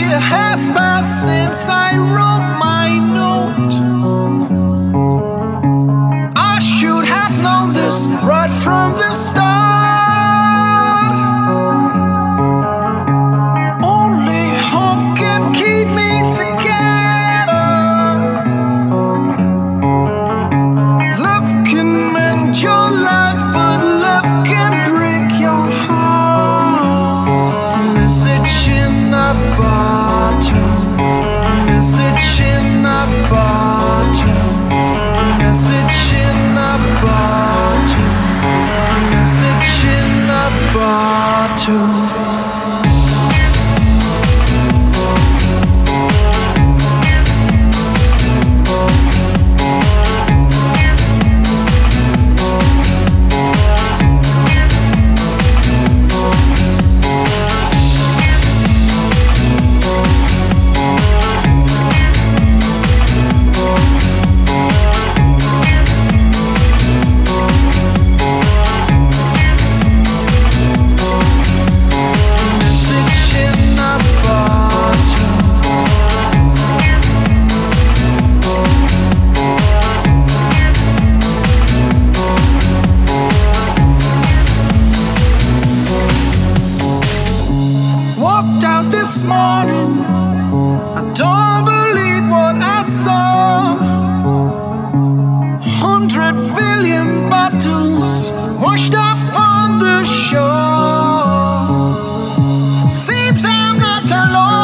year has passed since I wrote my note. I should have known this right from the start. Only hope can keep me together. Love can mend your life, but love can break your heart. Message in a bottle. Message in a bottle. Message in a bottle. Message in a bottle. Walked out this morning, I don't believe what I saw. 100 billion bottles washed up on the shore. Seems I'm not alone.